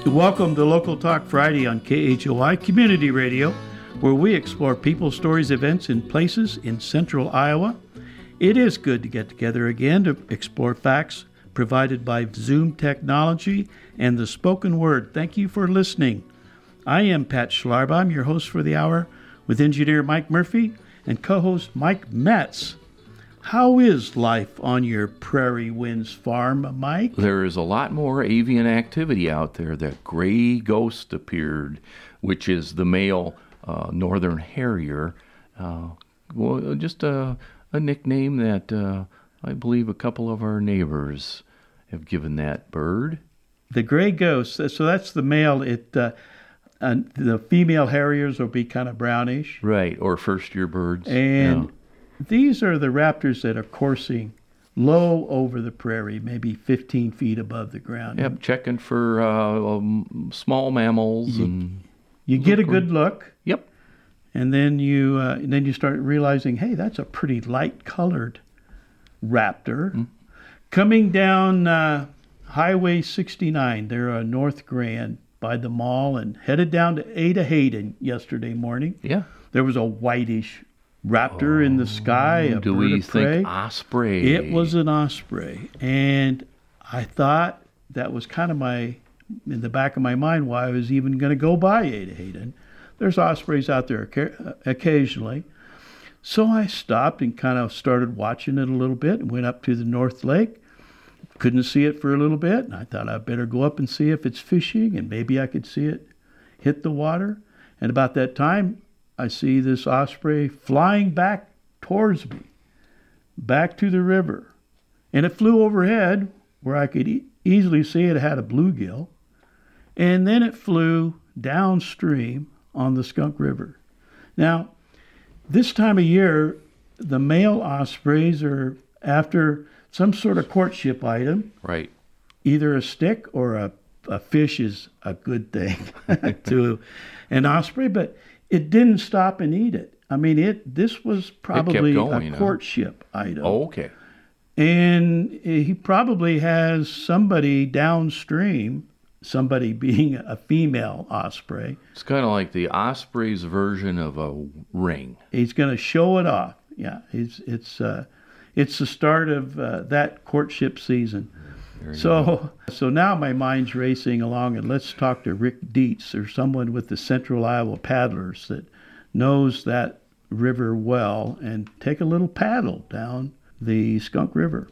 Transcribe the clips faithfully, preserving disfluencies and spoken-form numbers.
Welcome to Local Talk Friday on K H O I Community Radio, where we explore people, stories, events, and places in central Iowa. It is good to get together again to explore facts provided by Zoom technology and the spoken word. Thank you for listening. I am Pat Schlarb. I'm your host for the hour with engineer Mike Murphy and co-host Mike Metz. How is life on your Prairie Winds farm, Mike? There is a lot more avian activity out there. That gray ghost appeared, which is the male uh, northern harrier. Uh, well, just a, a nickname that uh, I believe a couple of our neighbors have given that bird. The gray ghost, so that's the male. It uh, and the female harriers will be kind of brownish. Right, or first-year birds. And yeah. These are the raptors that are coursing low over the prairie, maybe fifteen feet above the ground. Yep, checking for uh, um, small mammals. You, and you get a good look. Yep. And then you uh, and then you start realizing, hey, that's a pretty light-colored raptor. Mm. Coming down uh, Highway sixty-nine, they're on North Grand by the mall and headed down to Ada Hayden yesterday morning. Yeah. There was a whitish raptor oh, in the sky, a do bird we of prey. think osprey? It was an osprey, and I thought that was kind of my in the back of my mind why I was even going to go by Ada Hayden. There's ospreys out there occasionally, so I stopped and kind of started watching it a little bit and went up to the North Lake. Couldn't see it for a little bit, and I thought I'd better go up and see if it's fishing, and maybe I could see it hit the water. And about that time, I see this osprey flying back towards me, back to the river. And it flew overhead where I could e- easily see it had a bluegill. And then it flew downstream on the Skunk River. Now, this time of year, the male ospreys are after some sort of courtship item. Right. Either a stick or a, a fish is a good thing to an osprey, but it didn't stop and eat it. I mean, it. This was probably going, a courtship huh? item. Oh, okay. And he probably has somebody downstream, somebody being a female osprey. It's kind of like the osprey's version of a ring. He's going to show it off. Yeah, it's it's uh, it's the start of uh, that courtship season. So, so now my mind's racing along, and let's talk to Rick Dietz, or someone with the Central Iowa Paddlers that knows that river well, and take a little paddle down the Skunk River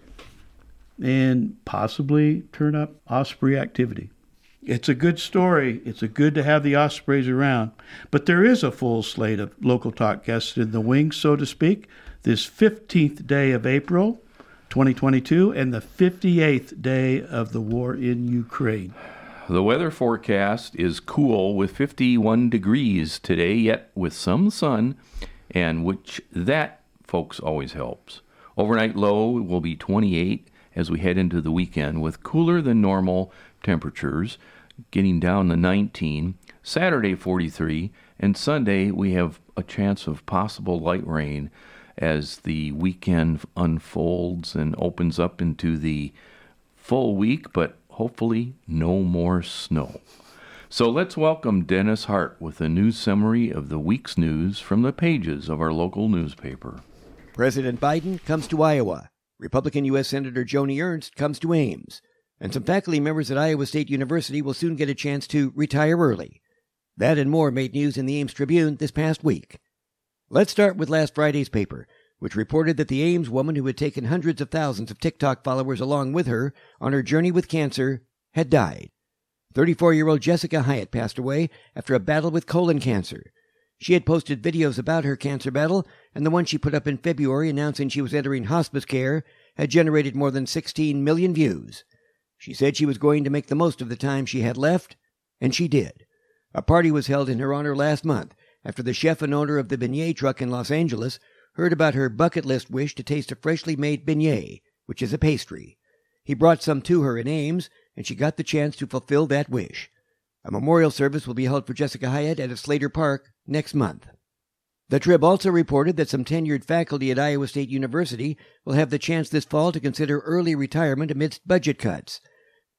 and possibly turn up osprey activity. It's a good story. It's a good to have the ospreys around. But there is a full slate of Local Talk guests in the wings, so to speak, this fifteenth day of April, twenty twenty-two, and the fifty-eighth day of the war in Ukraine. The weather forecast is cool with fifty-one degrees today, yet with some sun, and which that, folks, always helps. Overnight low will be twenty-eight as we head into the weekend with cooler than normal temperatures, getting down to nineteen. Saturday, forty-three, and Sunday we have a chance of possible light rain as the weekend unfolds and opens up into the full week, but hopefully no more snow. So let's welcome Dennis Hart with a news summary of the week's news from the pages of our local newspaper. President Biden comes to Iowa. Republican U S Senator Joni Ernst comes to Ames. And some faculty members at Iowa State University will soon get a chance to retire early. That and more made news in the Ames Tribune this past week. Let's start with last Friday's paper, which reported that the Ames woman who had taken hundreds of thousands of TikTok followers along with her on her journey with cancer had died. thirty-four-year-old Jessica Hyatt passed away after a battle with colon cancer. She had posted videos about her cancer battle, and the one she put up in February announcing she was entering hospice care had generated more than sixteen million views. She said she was going to make the most of the time she had left, and she did. A party was held in her honor last month after the chef and owner of the beignet truck in Los Angeles heard about her bucket list wish to taste a freshly made beignet, which is a pastry. He brought some to her in Ames, and she got the chance to fulfill that wish. A memorial service will be held for Jessica Hyatt at Slater Park next month. The Trib also reported that some tenured faculty at Iowa State University will have the chance this fall to consider early retirement amidst budget cuts.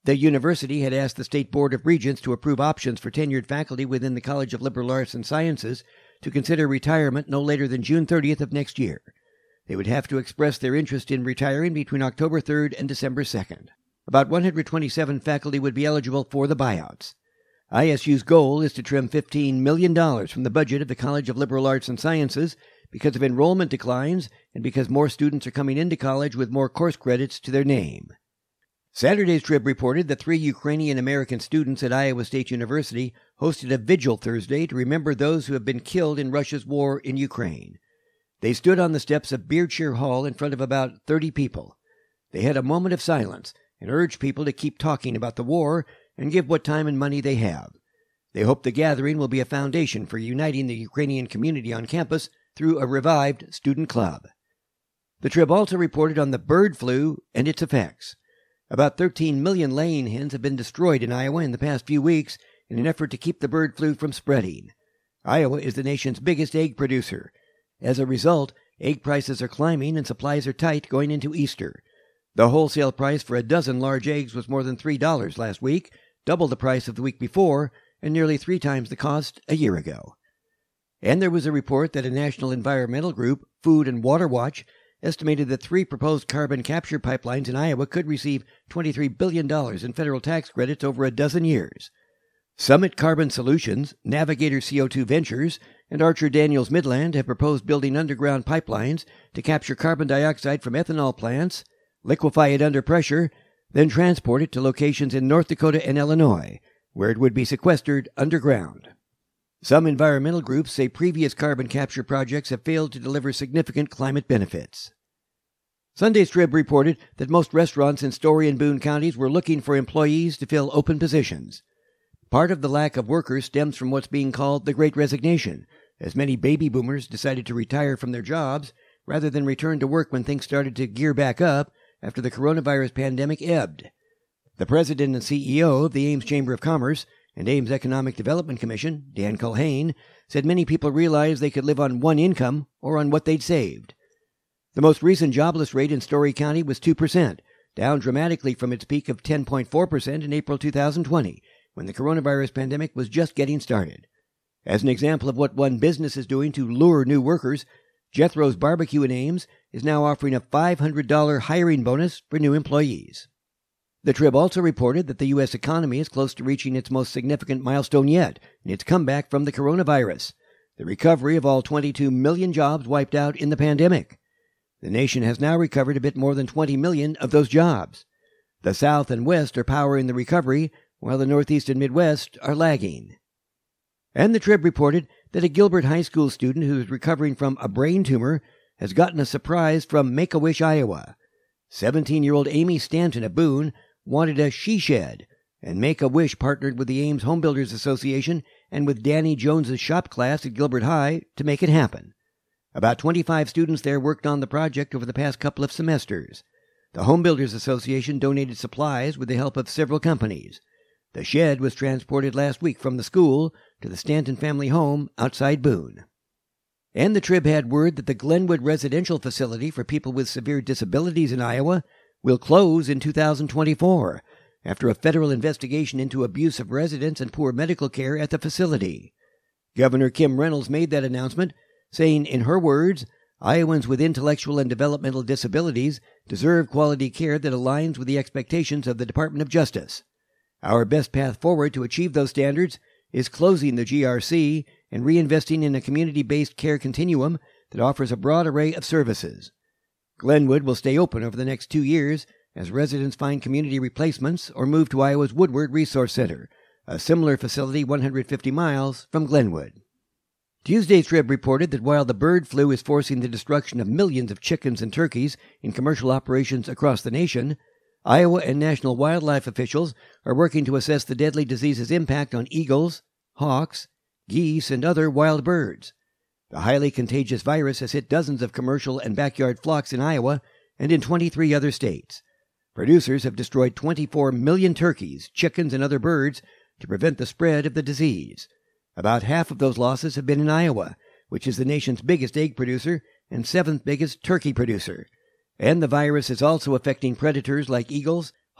The university had asked the State Board of Regents to approve options for tenured faculty within the College of Liberal Arts and Sciences to consider retirement no later than June thirtieth of next year. They would have to express their interest in retiring between October third and December second. About one hundred twenty-seven faculty would be eligible for the buyouts. I S U's goal is to trim fifteen million dollars from the budget of the College of Liberal Arts and Sciences because of enrollment declines and because more students are coming into college with more course credits to their name. Saturday's Trib reported that three Ukrainian-American students at Iowa State University hosted a vigil Thursday to remember those who have been killed in Russia's war in Ukraine. They stood on the steps of Beardshire Hall in front of about thirty people. They had a moment of silence and urged people to keep talking about the war and give what time and money they have. They hope the gathering will be a foundation for uniting the Ukrainian community on campus through a revived student club. The Trib also reported on the bird flu and its effects. About thirteen million laying hens have been destroyed in Iowa in the past few weeks in an effort to keep the bird flu from spreading. Iowa is the nation's biggest egg producer. As a result, egg prices are climbing and supplies are tight going into Easter. The wholesale price for a dozen large eggs was more than three dollars last week, double the price of the week before, and nearly three times the cost a year ago. And there was a report that a national environmental group, Food and Water Watch, estimated that three proposed carbon capture pipelines in Iowa could receive twenty-three billion dollars in federal tax credits over a dozen years. Summit Carbon Solutions, Navigator C O two Ventures, and Archer Daniels Midland have proposed building underground pipelines to capture carbon dioxide from ethanol plants, liquefy it under pressure, then transport it to locations in North Dakota and Illinois, where it would be sequestered underground. Some environmental groups say previous carbon capture projects have failed to deliver significant climate benefits. Sunday's Trib reported that most restaurants in Story and Boone counties were looking for employees to fill open positions. Part of the lack of workers stems from what's being called the Great Resignation, as many baby boomers decided to retire from their jobs rather than return to work when things started to gear back up after the coronavirus pandemic ebbed. The president and C E O of the Ames Chamber of Commerce and Ames Economic Development Commission, Dan Culhane, said many people realized they could live on one income or on what they'd saved. The most recent jobless rate in Story County was two percent, down dramatically from its peak of ten point four percent in April two thousand twenty, when the coronavirus pandemic was just getting started. As an example of what one business is doing to lure new workers, Jethro's Barbecue in Ames is now offering a five hundred dollars hiring bonus for new employees. The Trib also reported that the U S economy is close to reaching its most significant milestone yet in its comeback from the coronavirus, the recovery of all twenty-two million jobs wiped out in the pandemic. The nation has now recovered a bit more than twenty million of those jobs. The South and West are powering the recovery, while the Northeast and Midwest are lagging. And the Trib reported that a Gilbert High School student who is recovering from a brain tumor has gotten a surprise from Make-A-Wish, Iowa. seventeen-year-old Amy Stanton of Boone wanted a she-shed, and Make-A-Wish partnered with the Ames Home Builders Association and with Danny Jones's shop class at Gilbert High to make it happen. About twenty-five students there worked on the project over the past couple of semesters. The Home Builders Association donated supplies with the help of several companies. The shed was transported last week from the school to the Stanton family home outside Boone. And the Trib had word that the Glenwood Residential Facility for people with severe disabilities in Iowa will close in two thousand twenty-four after a federal investigation into abuse of residents and poor medical care at the facility. Governor Kim Reynolds made that announcement, saying, in her words, Iowans with intellectual and developmental disabilities deserve quality care that aligns with the expectations of the Department of Justice. Our best path forward to achieve those standards is closing the G R C and reinvesting in a community-based care continuum that offers a broad array of services. Glenwood will stay open over the next two years as residents find community replacements or move to Iowa's Woodward Resource Center, a similar facility one hundred fifty miles from Glenwood. Tuesday's Trib reported that while the bird flu is forcing the destruction of millions of chickens and turkeys in commercial operations across the nation, Iowa and national wildlife officials are working to assess the deadly disease's impact on eagles, hawks, geese, and other wild birds. The highly contagious virus has hit dozens of commercial and backyard flocks in Iowa and in twenty-three other states. Producers have destroyed twenty-four million turkeys, chickens, and other birds to prevent the spread of the disease. About half of those losses have been in Iowa, which is the nation's biggest egg producer and seventh biggest turkey producer. And the virus is also affecting predators like eagles,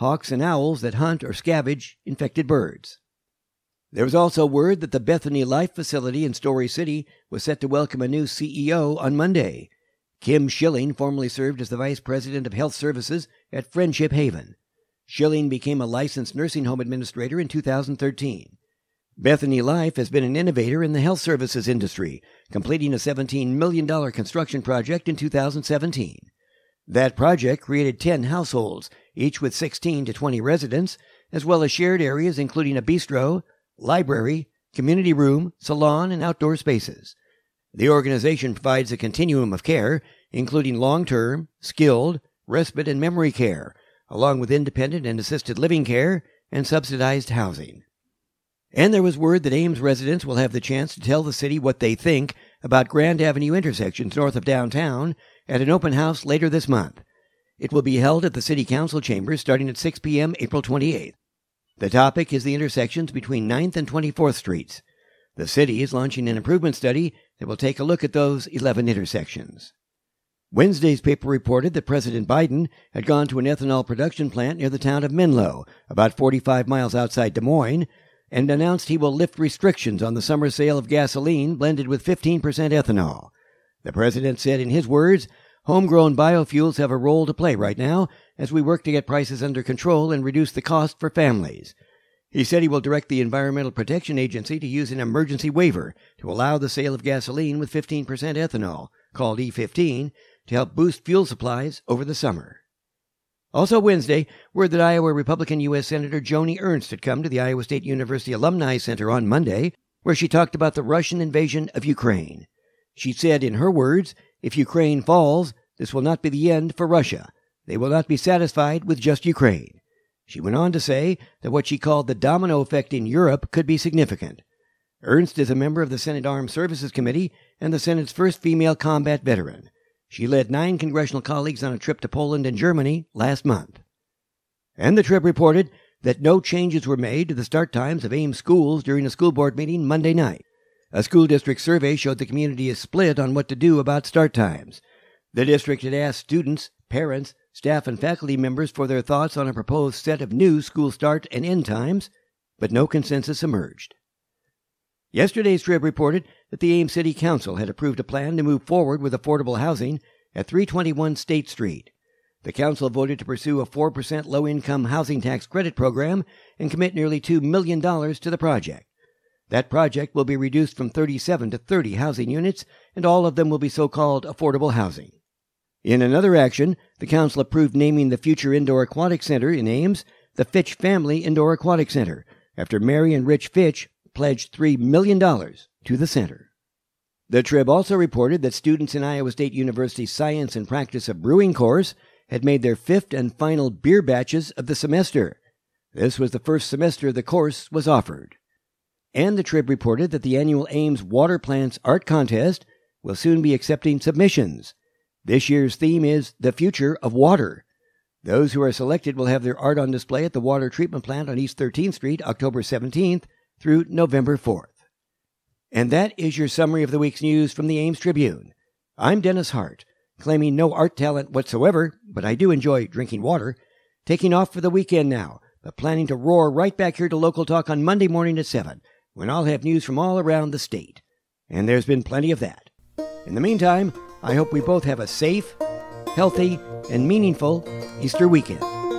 hawks and owls that hunt or scavenge infected birds. There was also word that the Bethany Life facility in Story City was set to welcome a new C E O on Monday. Kim Schilling formerly served as the Vice President of Health Services at Friendship Haven. Schilling became a licensed nursing home administrator in two thousand thirteen. Bethany Life has been an innovator in the health services industry, completing a seventeen million dollars construction project in two thousand seventeen. That project created ten households, each with sixteen to twenty residents, as well as shared areas including a bistro, library, community room, salon, and outdoor spaces. The organization provides a continuum of care, including long-term, skilled, respite, and memory care, along with independent and assisted living care and subsidized housing. And there was word that Ames residents will have the chance to tell the city what they think about Grand Avenue intersections north of downtown at an open house later this month. It will be held at the City Council chambers starting at six p.m. April twenty-eighth. The topic is the intersections between ninth and twenty-fourth Streets. The city is launching an improvement study that will take a look at those eleven intersections. Wednesday's paper reported that President Biden had gone to an ethanol production plant near the town of Menlo, about forty-five miles outside Des Moines, and announced he will lift restrictions on the summer sale of gasoline blended with fifteen percent ethanol. The president said in his words, "Homegrown biofuels have a role to play right now as we work to get prices under control and reduce the cost for families." He said he will direct the Environmental Protection Agency to use an emergency waiver to allow the sale of gasoline with fifteen percent ethanol, called E fifteen, to help boost fuel supplies over the summer. Also Wednesday, word that Iowa Republican U S Senator Joni Ernst had come to the Iowa State University Alumni Center on Monday, where she talked about the Russian invasion of Ukraine. She said, in her words, "If Ukraine falls, this will not be the end for Russia. They will not be satisfied with just Ukraine." She went on to say that what she called the domino effect in Europe could be significant. Ernst is a member of the Senate Armed Services Committee and the Senate's first female combat veteran. She led nine congressional colleagues on a trip to Poland and Germany last month. And the trip reported that no changes were made to the start times of Ames schools during a school board meeting Monday night. A school district survey showed the community is split on what to do about start times. The district had asked students, parents, staff, and faculty members for their thoughts on a proposed set of new school start and end times, but no consensus emerged. Yesterday's trip reported that the Ames City Council had approved a plan to move forward with affordable housing at three twenty-one State Street. The council voted to pursue a four percent low-income housing tax credit program and commit nearly two million dollars to the project. That project will be reduced from thirty-seven to thirty housing units, and all of them will be so-called affordable housing. In another action, the council approved naming the future Indoor Aquatic Center in Ames the Fitch Family Indoor Aquatic Center, after Mary and Rich Fitch pledged three million dollars to the center. The Trib also reported that students in Iowa State University's Science and Practice of Brewing course had made their fifth and final beer batches of the semester. This was the first semester the course was offered. And the Trib reported that the annual Ames Water Plants Art Contest will soon be accepting submissions. This year's theme is The Future of Water. Those who are selected will have their art on display at the water treatment plant on East thirteenth Street, October seventeenth through November fourth. And that is your summary of the week's news from the Ames Tribune. I'm Dennis Hart, claiming no art talent whatsoever, but I do enjoy drinking water, taking off for the weekend now, but planning to roar right back here to Local Talk on Monday morning at seven, when I'll have news from all around the state. And there's been plenty of that. In the meantime, I hope we both have a safe, healthy, and meaningful Easter weekend.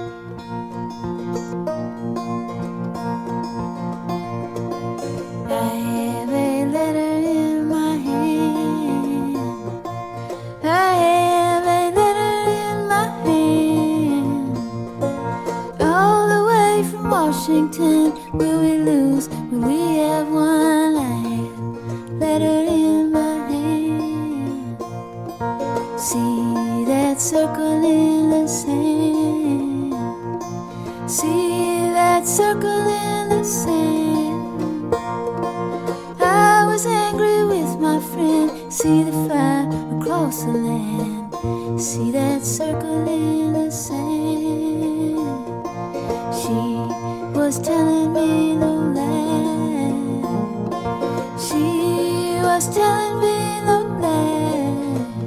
I have a letter in my hand. I have a letter in my hand. All the way from Washington, will we lose? Will we have one? I have a letter in my hand. See that circle in the sand. See that circle in the sand. I was angry with my friend. See the fire across the land. See that circle in the sand. She was telling me no lie. She was telling me no lie.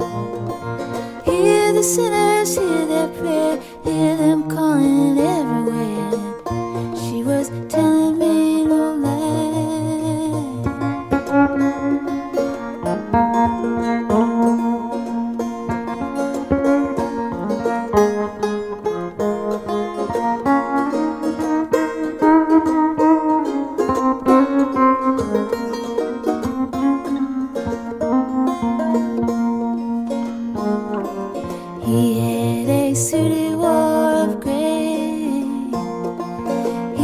Hear the sinners, hear their prayer, hear them calling everywhere.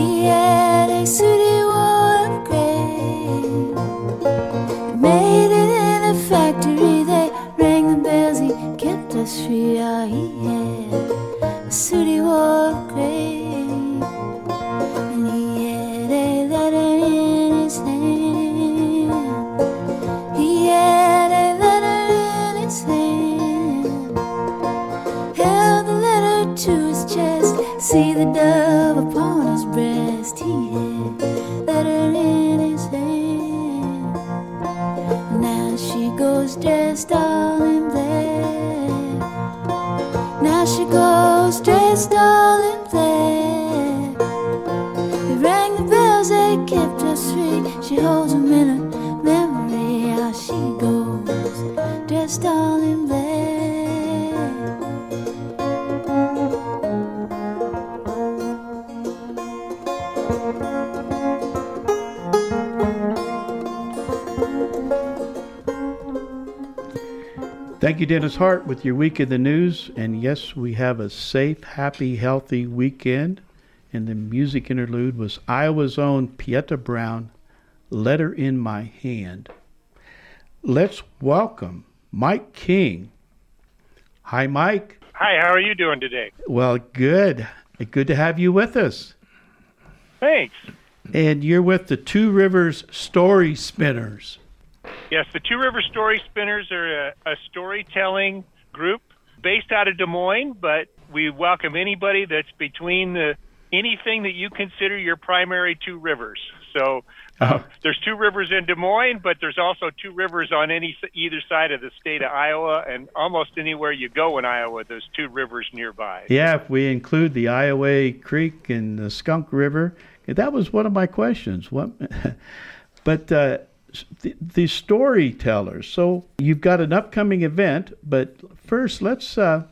He had a suit he wore of gray. They made it in a factory. They rang the bells. He kept us free. Ah, he had a suit he wore of gray. And he had a letter in his hand. He had a letter in his hand. Held the letter to his chest. See the dove upon his breast. He had a letter in his hand. Now she goes dressed all in black. Now she goes dressed all in black. They rang the bells, they kept us free. She holds them in her memory. How she goes dressed all in black. Thank you, Dennis Hart, with your Week in the News. And yes, we have a safe, happy, healthy weekend. And the music interlude was Iowa's own Pieta Brown, Letter in My Hand. Let's welcome Mike King. Hi, Mike. Hi, how are you doing today? Well, good. Good to have you with us. Thanks. And you're with the Two Rivers Story Spinners. Yes, the Two River Story Spinners are a, a storytelling group based out of Des Moines, but we welcome anybody that's between the anything that you consider your primary two rivers. So uh, Oh. there's two rivers in Des Moines, but there's also two rivers on any either side of the state of Iowa, and almost anywhere you go in Iowa, there's two rivers nearby. Yeah, if we include the Iowa Creek and the Skunk River, that was one of my questions. What? But uh, the, the storytellers. So you've got an upcoming event, but first, let's. Uh,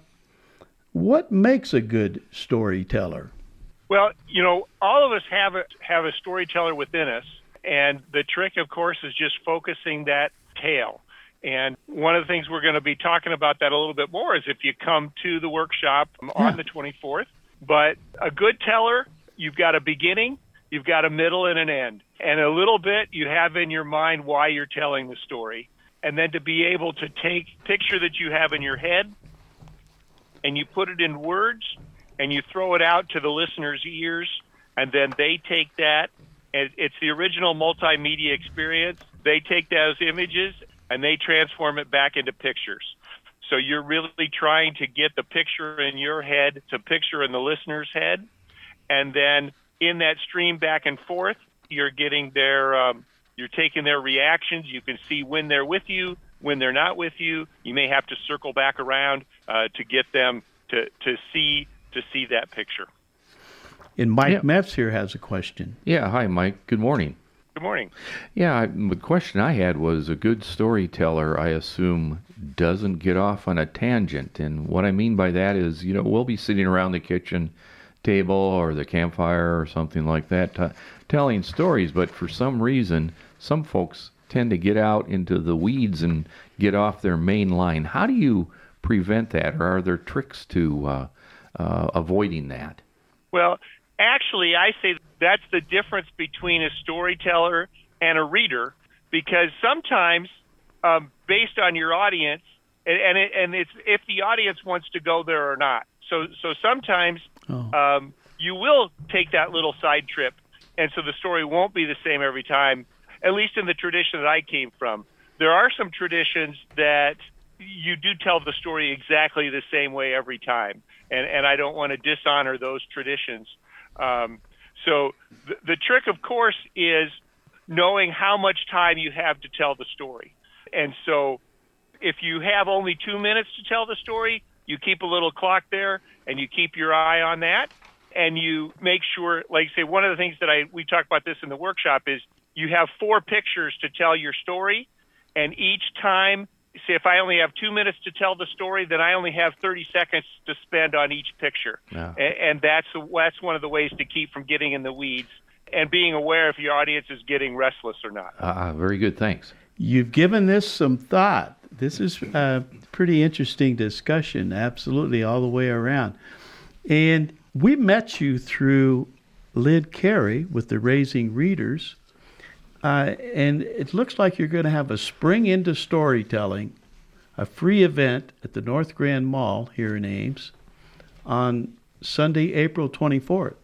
what makes a good storyteller? Well, you know, all of us have a, have a storyteller within us, and the trick, of course, is just focusing that tale. And one of the things we're going to be talking about that a little bit more is if you come to the workshop on the twenty-fourth. But a good teller, you've got a beginning, you've got a middle, and an end. And a little bit you have in your mind why you're telling the story. And then to be able to take picture that you have in your head and you put it in words and you throw it out to the listener's ears, and then they take that, and it's the original multimedia experience. They take those images and they transform it back into pictures. So you're really trying to get the picture in your head to picture in the listener's head, and then in that stream back and forth, you're getting their, um, you're taking their reactions. You can see when they're with you, when they're not with you. You may have to circle back around uh, to get them to, to see to see that picture. And Mike Yeah. Metz here has a question. Yeah, hi, Mike. Good morning. Good morning. Yeah, I, the question I had was a good storyteller, I assume, doesn't get off on a tangent. And what I mean by that is, you know, we'll be sitting around the kitchen table or the campfire or something like that t- telling stories, but for some reason, some folks tend to get out into the weeds and get off their main line. How do you prevent that, or are there tricks to uh, uh, avoiding that? Well, actually, I say that's the difference between a storyteller and a reader, because sometimes, um, based on your audience, and and, it, and it's if the audience wants to go there or not. So so sometimes Oh. um, you will take that little side trip, and so the story won't be the same every time. At least in the tradition that I came from, there are some traditions that you do tell the story exactly the same way every time, and and I don't want to dishonor those traditions. Um, so the, the trick, of course, is knowing how much time you have to tell the story. And so if you have only two minutes to tell the story, you keep a little clock there and you keep your eye on that, and you make sure, like say, one of the things that I we talk about this in the workshop is you have four pictures to tell your story, and each time, say if I only have two minutes to tell the story, then I only have thirty seconds to spend on each picture. Yeah. And, and that's that's one of the ways to keep from getting in the weeds and being aware if your audience is getting restless or not. Uh, very good, thanks. You've given this some thought. This is a pretty interesting discussion, absolutely, all the way around. And we met you through Lyd Carey with the Raising Readers. Uh, and it looks like you're going to have a Spring into Storytelling, a free event at the North Grand Mall here in Ames on Sunday, April twenty-fourth.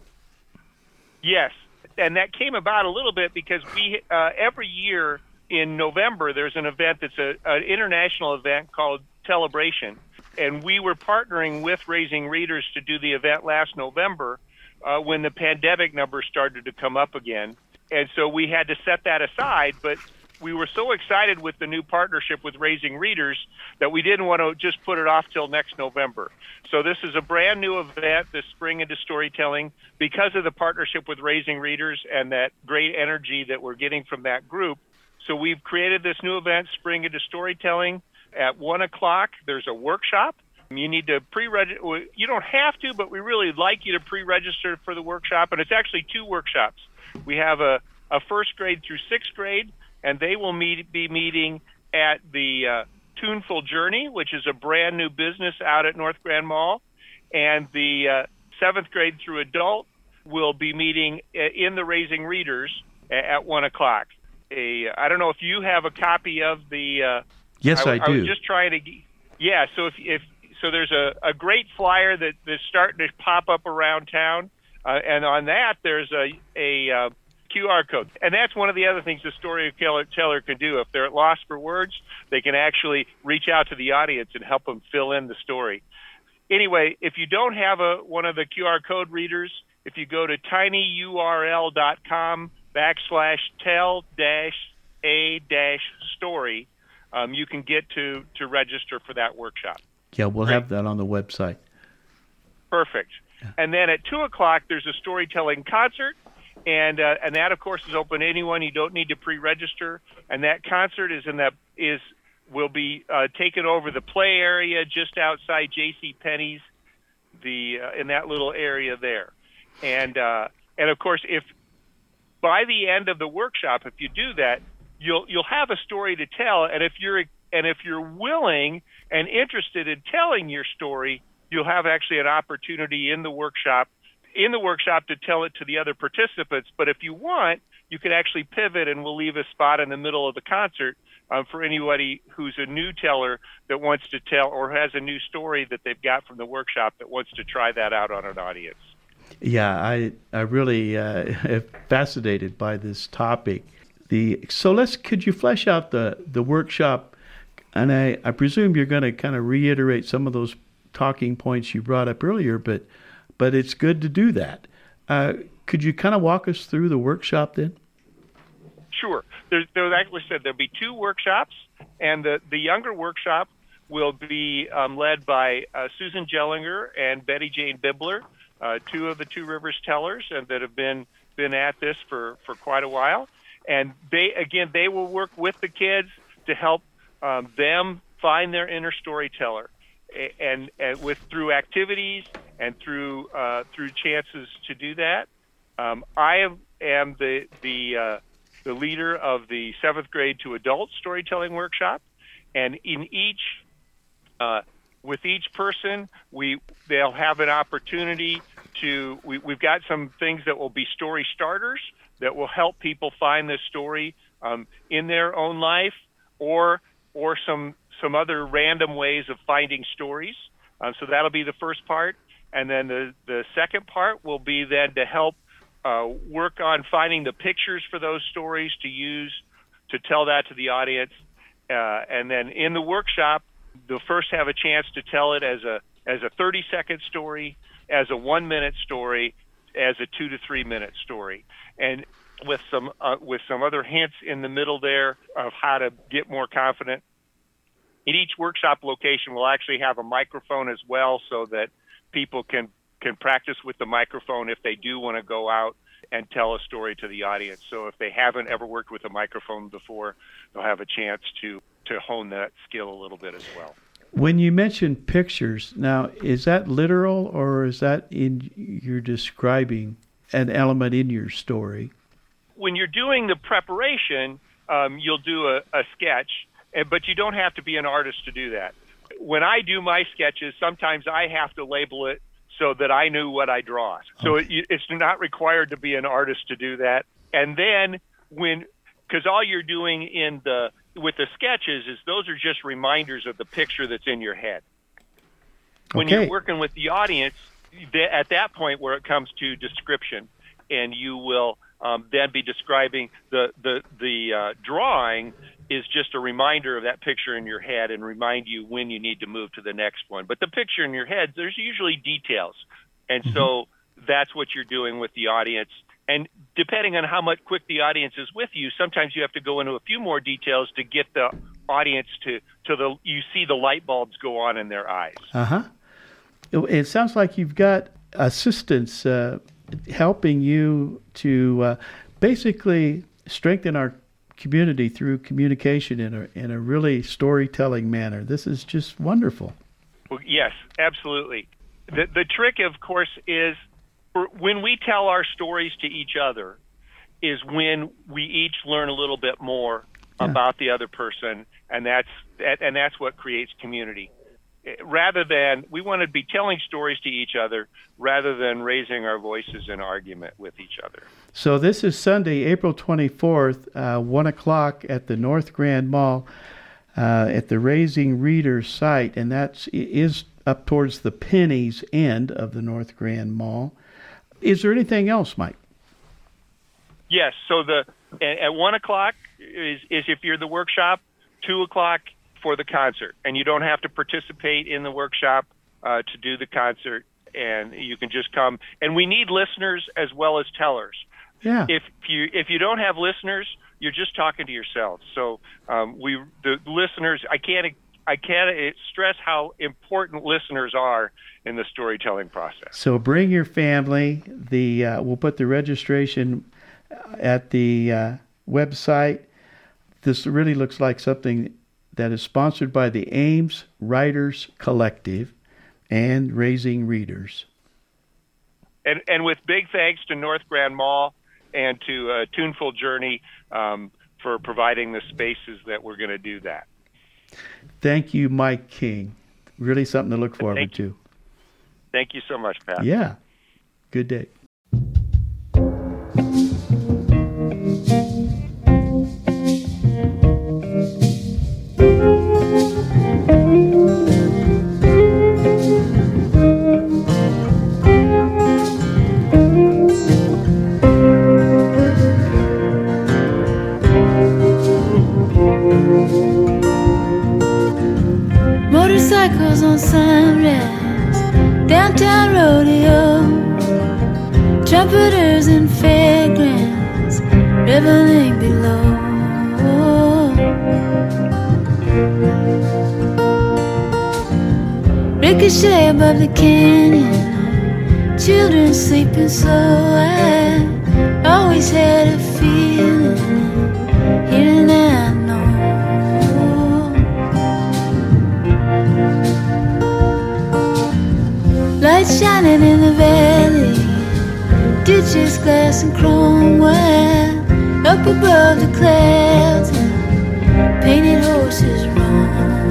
Yes, and that came about a little bit because we uh, every year in November there's an event that's a, an international event called Celebration, and we were partnering with Raising Readers to do the event last November uh, when the pandemic numbers started to come up again, and so we had to set that aside, but we were so excited with the new partnership with Raising Readers that we didn't want to just put it off till next November. So this is a brand new event, this Spring into Storytelling, because of the partnership with Raising Readers and that great energy that we're getting from that group. So we've created this new event, Spring into Storytelling. At one o'clock, there's a workshop. You need to pre-register. You don't have to, but we really like you to pre-register for the workshop. And it's actually two workshops. We have a, a first grade through sixth grade, and they will meet, be meeting at the uh, Tuneful Journey, which is a brand new business out at North Grand Mall. And the uh, seventh grade through adult will be meeting in the Raising Readers at one o'clock. A, I don't know if you have a copy of the... Uh, yes, I, I, do. I was just trying to... Yeah, so if, if so there's a, a great flyer that, that's starting to pop up around town. Uh, and on that, there's a... a uh, Q R code. And that's one of the other things the storyteller can do. If they're at loss for words, they can actually reach out to the audience and help them fill in the story. Anyway, if you don't have a one of the Q R code readers, if you go to tinyurl.com backslash tell dash a dash story, um, you can get to, to register for that workshop. Yeah, we'll Great. have that on the website. Perfect. And then at two o'clock, there's a storytelling concert. And uh, and that, of course, is open to anyone. You don't need to pre-register. And that concert is in that is will be uh, taken over the play area just outside J C Penney's, the uh, in that little area there. And uh, and of course, if by the end of the workshop, if you do that, you'll you'll have a story to tell. And if you're and if you're willing and interested in telling your story, you'll have actually an opportunity in the workshop. in the workshop to tell it to the other participants. But if you want, you can actually pivot, and we'll leave a spot in the middle of the concert um, for anybody who's a new teller that wants to tell or has a new story that they've got from the workshop that wants to try that out on an audience. Yeah, I I really uh, am fascinated by this topic. The so let's could you flesh out the, the workshop, and I, I presume you're going to kind of reiterate some of those talking points you brought up earlier, but But it's good to do that. Uh, could you kind of walk us through the workshop then? Sure. There's, there's actually said there'll be two workshops, and the, the younger workshop will be um, led by uh, Susan Jellinger and Betty Jane Bibler, uh, two of the Two Rivers tellers, and that have been been at this for, for quite a while. And they again, they will work with the kids to help um, them find their inner storyteller. And, and with through activities and through uh, through chances to do that, um, I am, am the the uh, the leader of the seventh grade to adult storytelling workshop, and in each uh, with each person, we they'll have an opportunity to. We, we've got some things that will be story starters that will help people find this story um, in their own life, or or some. some other random ways of finding stories. Um, so that'll be the first part. And then the, the second part will be then to help uh, work on finding the pictures for those stories to use to tell that to the audience. Uh, and then in the workshop, they'll first have a chance to tell it as a as a thirty-second story, as a one-minute story, as a two to three-minute story. And with some uh, with some other hints in the middle there of how to get more confident. In each workshop location, we'll actually have a microphone as well so that people can, can practice with the microphone if they do want to go out and tell a story to the audience. So if they haven't ever worked with a microphone before, they'll have a chance to, to hone that skill a little bit as well. When you mention pictures, now, is that literal or is that in you're describing an element in your story? When you're doing the preparation, um, you'll do a, a sketch. But you don't have to be an artist to do that. When I do my sketches, sometimes I have to label it so that I knew what I draw. So it, it's not required to be an artist to do that. And then when, because all you're doing in the with the sketches is those are just reminders of the picture that's in your head. When Okay. you're working with the audience, th- at that point where it comes to description, and you will um, then be describing the the the uh, drawing is just a reminder of that picture in your head and remind you when you need to move to the next one. But the picture in your head, there's usually details, and Mm-hmm. so that's what you're doing with the audience. And depending on how much quick the audience is with you, sometimes you have to go into a few more details to get the audience to, to the, you see the light bulbs go on in their eyes. Uh-huh. It, it sounds like you've got assistants uh, helping you to uh, basically strengthen our community through communication in a, in a really storytelling manner. This is just wonderful. Well, yes, absolutely. The, the trick, of course, is for when we tell our stories to each other is when we each learn a little bit more Yeah. about the other person, and that's and that's what creates community. Rather than, we want to be telling stories to each other rather than raising our voices in argument with each other. So this is Sunday, April twenty-fourth, uh, one o'clock at the North Grand Mall uh, at the Raising Readers site, and that is up towards the Pennies end of the North Grand Mall. Is there anything else, Mike? Yes. So the at, at one o'clock is, is if you're the workshop, two o'clock for the concert, and you don't have to participate in the workshop uh, to do the concert, and you can just come. And we need listeners as well as tellers. Yeah. If you if you don't have listeners, you're just talking to yourselves. So um, we the listeners, I can't I can't stress how important listeners are in the storytelling process. So bring your family. The uh, we'll put the registration at the uh, website. This really looks like something that is sponsored by the Ames Writers Collective and Raising Readers. And and with big thanks to North Grand Mall and to uh, Tuneful Journey um, for providing the spaces that we're going to do that. Thank you, Mike King. Really something to look forward Thank to. Thank you so much, Pat. Yeah. Good day. Motorcycles on sunrise, downtown rodeo, trumpeters and fairgrounds, reveling below. Ricochet above the canyon, children sleeping slow. I always had a feeling, here and now I know. Lights shining in the valley, ditches, glass and chrome wire, up above the clouds, and painted horses roam.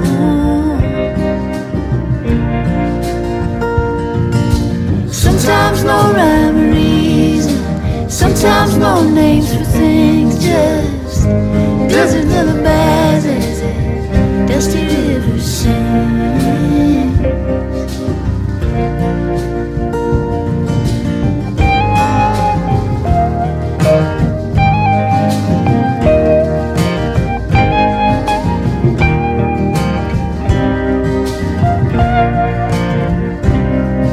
Sometimes no rhyme or reason, sometimes no names for things, just desert lullabies as a dusty river sings.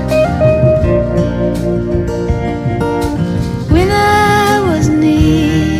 When I was near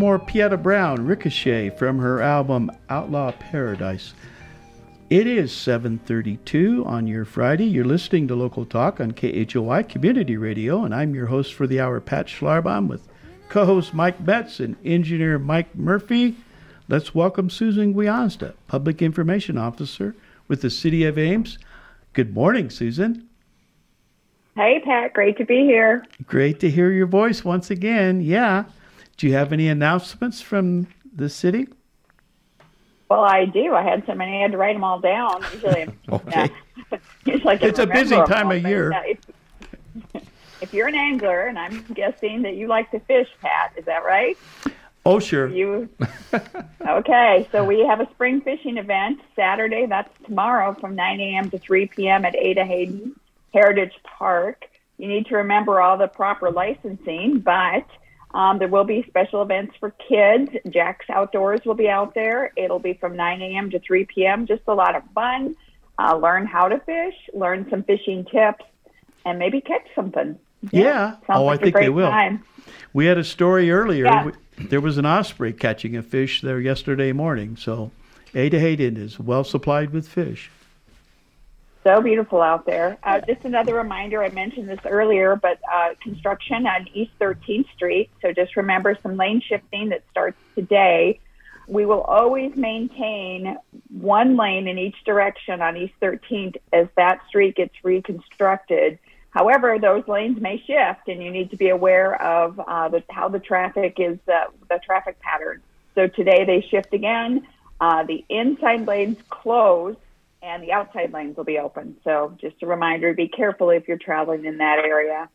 more Pieta Brown, Ricochet, from her album Outlaw Paradise. It is seven thirty-two on your Friday. You're listening to Local Talk on K H O Y Community Radio, and I'm your host for the hour, Pat Schlarbaum, with co-host Mike Betts and engineer Mike Murphy. Let's welcome Susan Guiansta, Public Information Officer with the City of Ames. Good morning, Susan. Hey, Pat. Great to be here. Great to hear your voice once again. Yeah. Do you have any announcements from the city? Well, I do. I had so many, I had to write them all down. Usually, okay. uh, usually I can it's a busy remember time them of all, year. But, uh, if, if you're an angler, and I'm guessing that you like to fish, Pat, is that right? Oh, sure. You okay? So we have a spring fishing event Saturday. That's tomorrow from nine a.m. to three p.m. at Ada Hayden Heritage Park. You need to remember all the proper licensing, but um, there will be special events for kids. Jack's Outdoors will be out there. It'll be from nine a.m. to three p.m. Just a lot of fun. Uh, learn how to fish, learn some fishing tips, and maybe catch something. Yeah. yeah. Oh, like I think they will. Time. We had a story earlier. Yeah. There was an osprey catching a fish there yesterday morning. So Ada Hayden is well supplied with fish. So beautiful out there. Uh, just another reminder, I mentioned this earlier, but uh, construction on East thirteenth Street. So just remember some lane shifting that starts today. We will always maintain one lane in each direction on East thirteenth as that street gets reconstructed. However, those lanes may shift, and you need to be aware of uh, the, how the traffic is, uh, the traffic pattern. So today they shift again. Uh, the inside lanes close, and the outside lanes will be open. So just a reminder, be careful if you're traveling in that area.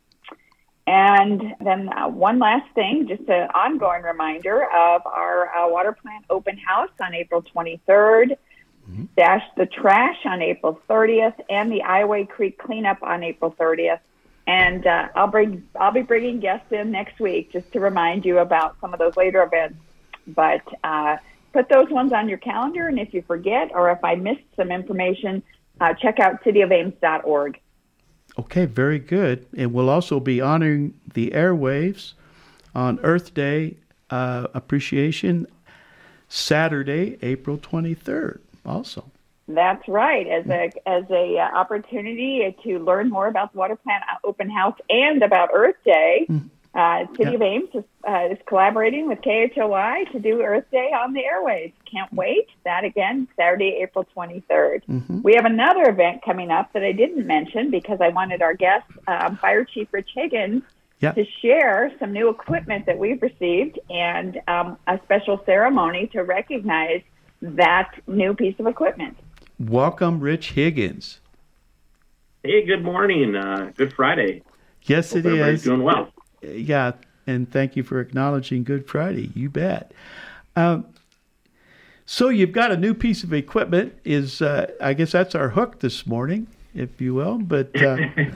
And then uh, one last thing, just an ongoing reminder of our uh, water plant open house on April twenty-third. Mm-hmm. Dash the Trash on April thirtieth, and the Iowa Creek Cleanup on April thirtieth. And uh, I'll bring I'll be bringing guests in next week just to remind you about some of those later events. But uh, put those ones on your calendar, and if you forget or if I missed some information, uh, check out city of ames dot org. Okay, very good. And we'll also be honoring the airwaves on Earth Day uh, Appreciation Saturday, April twenty-third. Also, that's right. As a as a uh, opportunity to learn more about the Water Plant Open House and about Earth Day, uh, City yeah. of Ames is, uh, is collaborating with K H O Y to do Earth Day on the airwaves. Can't wait. That again, Saturday, April twenty-third. Mm-hmm. We have another event coming up that I didn't mention because I wanted our guest, um, Fire Chief Rich Higgins, yep. to share some new equipment that we've received and um, a special ceremony to recognize that new piece of equipment. Welcome, Rich Higgins. Hey, good morning. Uh, good Friday. Yes, Hope it everybody's is. Doing well. Yeah, and thank you for acknowledging Good Friday. You bet. Um, so you've got a new piece of equipment. Is uh, I guess that's our hook this morning, if you will. But uh,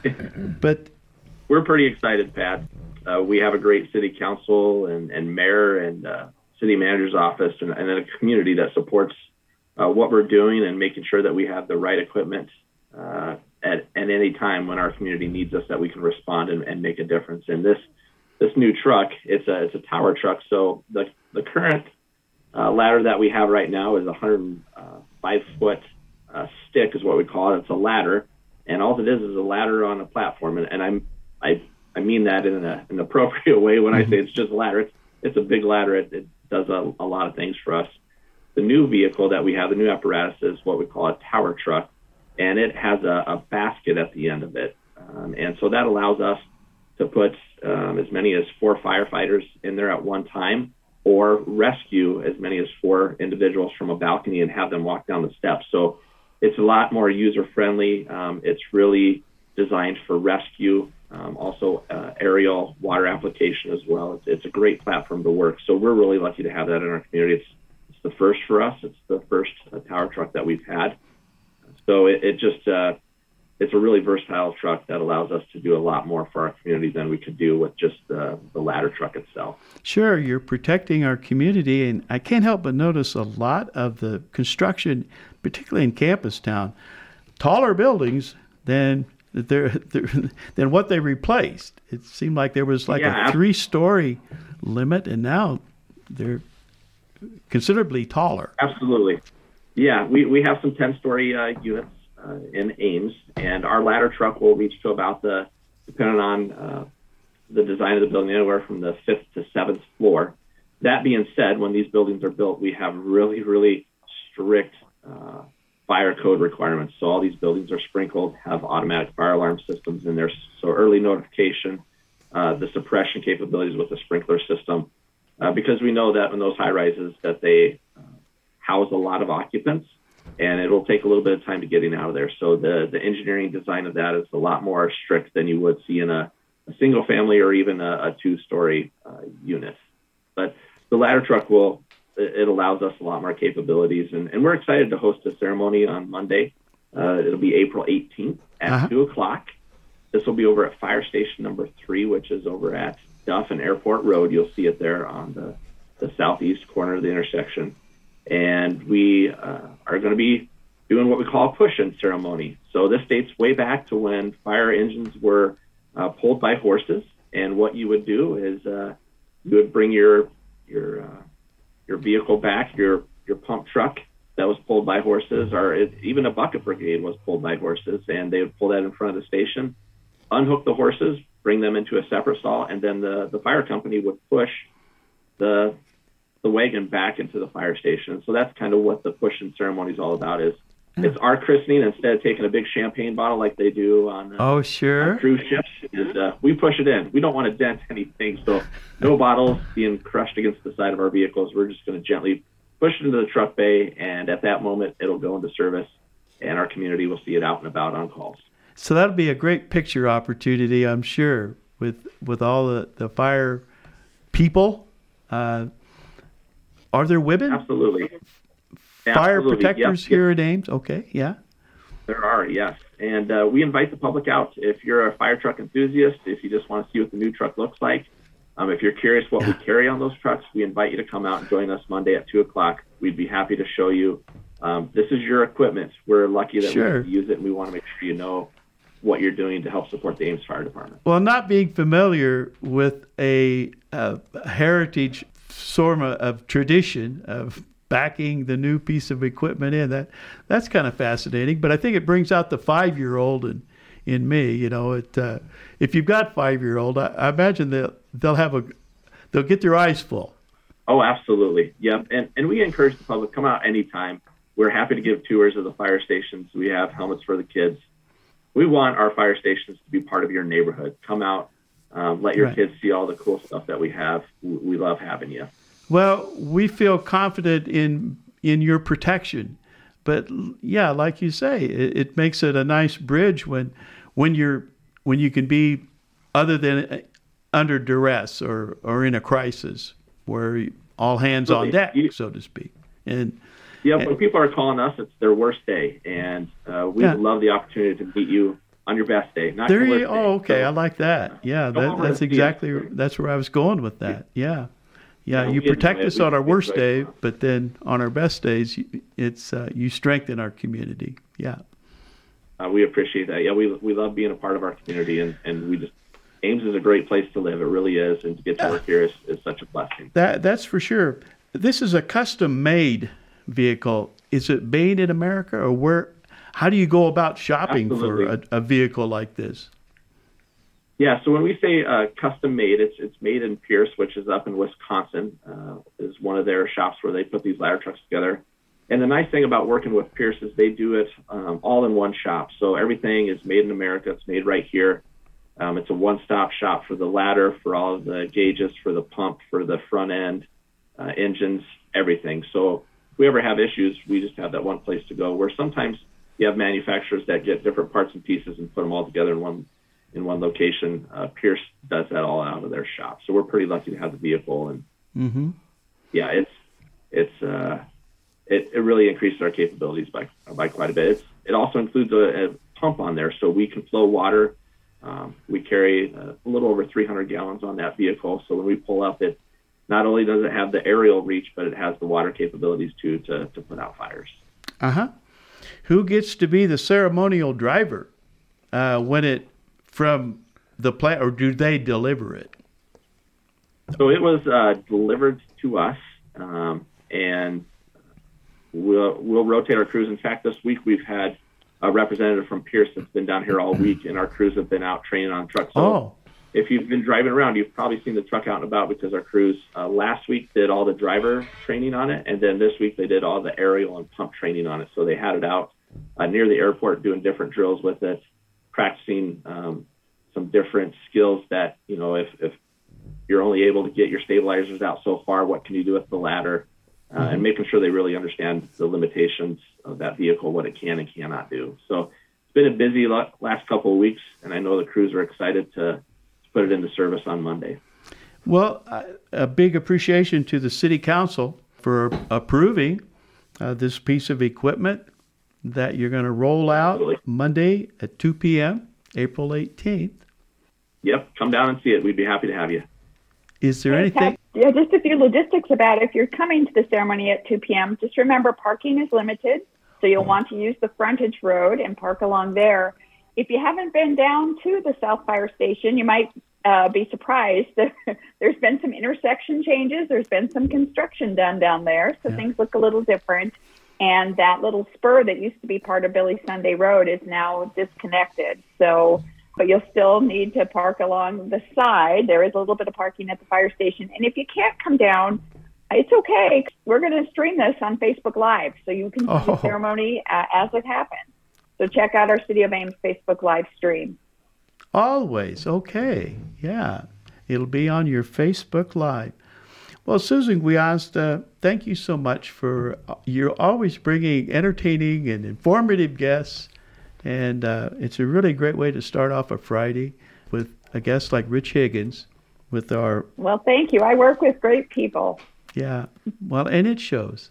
but we're pretty excited, Pat. Uh, we have a great city council and, and mayor and uh, city manager's office and, and a community that supports uh, what we're doing and making sure that we have the right equipment uh, at, at any time when our community needs us, that we can respond and, and make a difference. And this this new truck, it's a it's a tower truck. So the the current uh, ladder that we have right now is a one hundred five foot uh, stick, is what we call it. It's a ladder, and all it is is a ladder on a platform. And, and I'm I I mean that in a, an appropriate way when I say it's just a ladder. It's it's a big ladder. It, it does a, a lot of things for us. The new vehicle that we have, the new apparatus, is what we call a tower truck, and it has a, a basket at the end of it. Um, and so that allows us to put um, as many as four firefighters in there at one time, or rescue as many as four individuals from a balcony and have them walk down the steps. So it's a lot more user-friendly. Um, it's really designed for rescue, um, also uh, aerial water application as well. It's, it's a great platform to work. So we're really lucky to have that in our community. It's, it's the first for us. It's the first uh, tower truck that we've had. So it, it just, uh, it's a really versatile truck that allows us to do a lot more for our community than we could do with just the, the ladder truck itself. Sure, you're protecting our community, and I can't help but notice a lot of the construction, particularly in Campus Town, taller buildings than they're, they're, than what they replaced. It seemed like there was like yeah. a three-story limit, and now they're considerably taller. Absolutely. Yeah, we, we have some ten-story uh, units uh, in Ames, and our ladder truck will reach to about the, depending on uh, the design of the building, anywhere from the fifth to seventh floor. That being said, when these buildings are built, we have really, really strict uh, fire code requirements. So all these buildings are sprinkled, have automatic fire alarm systems in there. So early notification, uh, the suppression capabilities with the sprinkler system, uh, because we know that in those high rises that they uh, house a lot of occupants, and it will take a little bit of time to getting out of there. So the, the engineering design of that is a lot more strict than you would see in a, a single family or even a, a two-story uh, unit. But the ladder truck will, it allows us a lot more capabilities, and, and we're excited to host a ceremony on Monday. Uh, it'll be April eighteenth at Uh-huh. two o'clock. This will be over at fire station number three, which is over at Duff and Airport Road. You'll see it there on the, the southeast corner of the intersection. And we uh, are going to be doing what we call a push-in ceremony. So this dates way back to when fire engines were uh, pulled by horses. And what you would do is uh, you would bring your your uh, your vehicle back, your your pump truck that was pulled by horses, or it, even a bucket brigade was pulled by horses, and they would pull that in front of the station, unhook the horses, bring them into a separate stall, and then the, the fire company would push the the wagon back into the fire station. So that's kind of what the push-in ceremony is all about. Is it's our christening instead of taking a big champagne bottle like they do on, uh, Oh, sure. on cruise ships. Is uh, we push it in. We don't want to dent anything, so no bottles being crushed against the side of our vehicles. We're just going to gently push it into the truck bay, and at that moment, it'll go into service, and our community will see it out and about on calls. So that'll be a great picture opportunity, I'm sure, with with all the, the fire people. Uh, are there women Absolutely. fire Absolutely. protectors Yep. here at Ames? Okay, yeah. There are, yes. And uh, we invite the public out. If you're a fire truck enthusiast, if you just want to see what the new truck looks like, um, if you're curious what we carry on those trucks, we invite you to come out and join us Monday at two o'clock. We'd be happy to show you. Um, this is your equipment. We're lucky that Sure. we get to use it, and we want to make sure you know what you're doing to help support the Ames Fire Department. Well, not being familiar with a, a heritage sort of, of tradition of backing the new piece of equipment in, that that's kind of fascinating. But I think it brings out the five-year-old in in me. You know, it uh, if you've got five-year-old, I, I imagine they'll they'll have a they'll get their eyes full. Oh, absolutely. Yep. And and we encourage the public, come out anytime. We're happy to give tours of the fire stations. We have helmets for the kids. We want our fire stations to be part of your neighborhood. Come out, um, let your Right. kids see all the cool stuff that we have. We, we love having you. Well, we feel confident in in your protection, but yeah, like you say, it, it makes it a nice bridge when when you're when you can be other than under duress or or in a crisis where all hands on deck, You- so to speak. And Yeah, when people are calling us, it's their worst day, and uh, we Yeah. would love the opportunity to meet you on your best day. Not there your worst you day. oh okay, So, I like that. Yeah, Come that, over that's and see exactly us. that's where I was going with that. Yeah. Yeah, Yeah, you we protect enjoy it. us We- on our we worst enjoy day, it. but then on our best days, you- it's uh, you strengthen our community. Yeah. uh, we appreciate that. Yeah, we we love being a part of our community, and, and we just Ames is a great place to live. It really is, and to get to work here is, is such a blessing. That that's for sure. This is a custom-made vehicle. Is it made in America, or where? How do you go about shopping Absolutely. for a, a vehicle like this? Yeah, so when we say uh, custom made, it's it's made in Pierce, which is up in Wisconsin, uh, is one of their shops where they put these ladder trucks together. And the nice thing about working with Pierce is they do it um, all in one shop. So everything is made in America. It's made right here. Um, it's a one-stop shop for the ladder, for all of the gauges, for the pump, for the front end, uh, engines, everything. So if we ever have issues, we just have that one place to go, where sometimes you have manufacturers that get different parts and pieces and put them all together in one in one location. Uh, Pierce does that all out of their shop. So we're pretty lucky to have the vehicle. And Mm-hmm. yeah, it's it's uh, it, it really increases our capabilities by by quite a bit. It's, it also includes a, a pump on there, so we can flow water. Um, we carry uh, a little over three hundred gallons on that vehicle. So when we pull up, it not only does it have the aerial reach, but it has the water capabilities too to to put out fires. Uh huh. Who gets to be the ceremonial driver uh, when it from the plant, or do they deliver it? So it was uh, delivered to us, um, and we'll we'll rotate our crews. In fact, this week we've had a representative from Pierce that's been down here all week, and our crews have been out training on trucks. So Oh, if you've been driving around, you've probably seen the truck out and about because our crews uh, last week did all the driver training on it, and then this week they did all the aerial and pump training on it. So they had it out uh, near the airport doing different drills with it, practicing um, some different skills that, you know, if, if you're only able to get your stabilizers out so far, what can you do with the ladder? Uh, and making sure they really understand the limitations of that vehicle, what it can and cannot do. So it's been a busy lo- last couple of weeks, and I know the crews are excited to put it into service on Monday. well, uh, a big appreciation to the City Council for approving uh, this piece of equipment that you're going to roll out Absolutely. Monday at two p.m., April eighteenth. Yep, come down and see it. We'd be happy to have you. Is there Hey, anything? Pat, yeah, just a few logistics about it. If you're coming to the ceremony at two p.m., just remember parking is limited, so you'll want to use the frontage road and park along there. If you haven't been down to the South Fire Station, you might uh, be surprised. There's been some intersection changes. There's been some construction done down there, so Yeah. things look a little different. And that little spur that used to be part of Billy Sunday Road is now disconnected. So, but you'll still need to park along the side. There is a little bit of parking at the fire station. And if you can't come down, it's okay. We're going to stream this on Facebook Live, so you can see Oh. the ceremony uh, as it happens. So check out our City of Ames Facebook Live stream. Always. Okay. Yeah. It'll be on your Facebook Live. Well, Susan Guiazda, thank you so much for, you're always bringing entertaining and informative guests. And uh, it's a really great way to start off a Friday with a guest like Rich Higgins with our, Well, thank you. I work with great people. yeah, well, and it shows.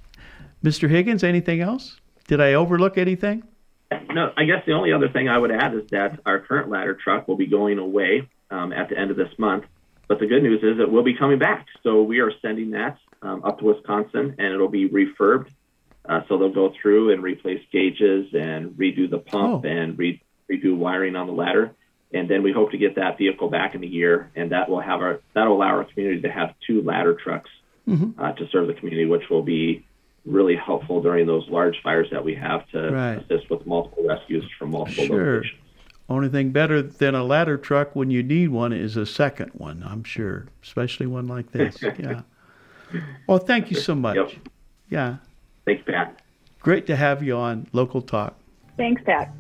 Mister Higgins, anything else? Did I overlook anything? No, I guess the only other thing I would add is that our current ladder truck will be going away um, at the end of this month. But the good news is it will be coming back. So we are sending that um, up to Wisconsin, and it'll be refurbed. Uh, so they'll go through and replace gauges and redo the pump Oh. and re- redo wiring on the ladder. And then we hope to get that vehicle back in a year, and that will have our that will allow our community to have two ladder trucks Mhm. uh, to serve the community, which will be really helpful during those large fires that we have to Right. assist with multiple rescues from multiple Sure. locations. Only thing better than a ladder truck when you need one is a second one, I'm sure, especially one like this. Yeah. Well, thank you so much. Yep. Yeah. Thanks, Pat. Great to have you on Local Talk. Thanks, Pat.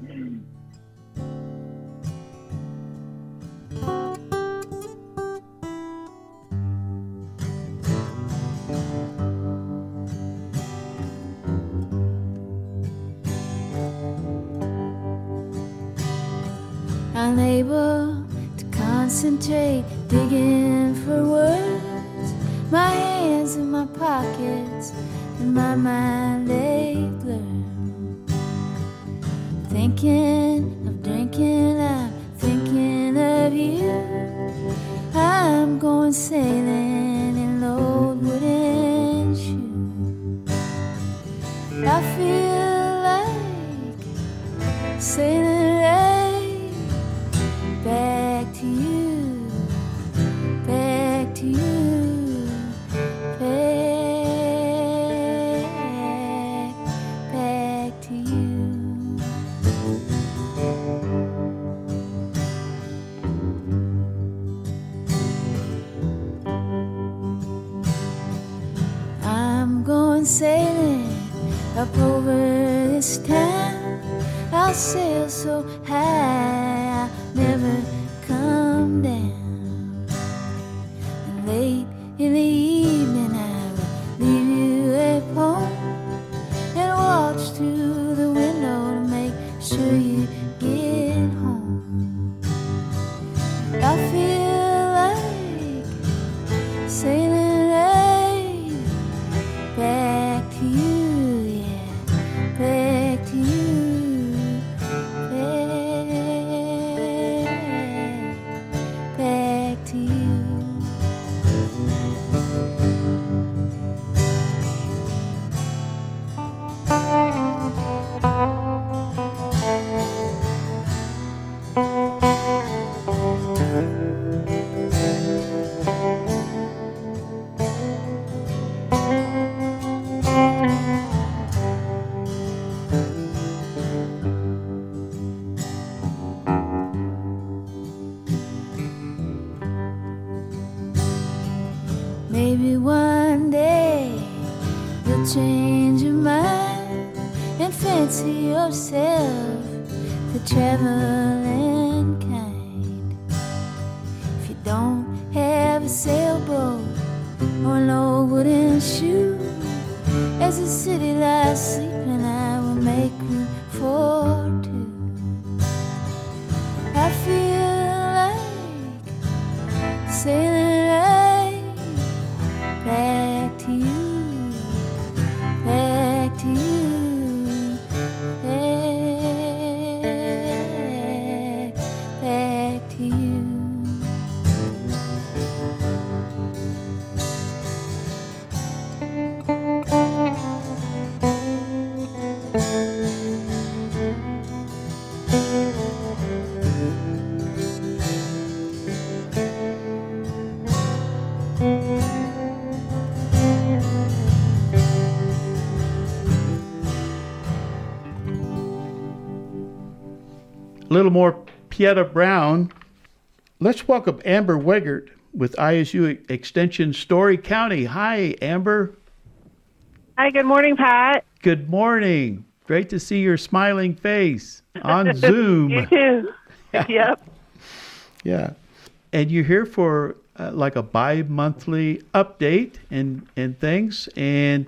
Unable to concentrate, digging for words. My hands in my pockets, and my mind a blur. Thinking of drinking, I'm thinking of you. I'm going sailing in old wooden shoes. I feel like sailing right back to you, back to you, back, back to you. I'm going sailing up over this town. I'll sail so high I'll never come down. And late in the evening I will leave you at home and watch through the window to make sure you get home. I feel like sailing right back to you, yeah, back to you, back, back to you. change your mind and fancy yourself the traveling kind. If you don't have a sailboat or an old wooden shoe, as the city lies sleeping, I will make room for two. I feel like sailing right back to you, back to you, back, back to you. A little more Pieta Brown. Let's welcome Amber Wegert with I S U Extension Story County. Hi, Amber. Hi, good morning, Pat. Good morning. Great to see your smiling face on Zoom. You too. Yep. Yeah. And you're here for uh, like a bi-monthly update and, and things. And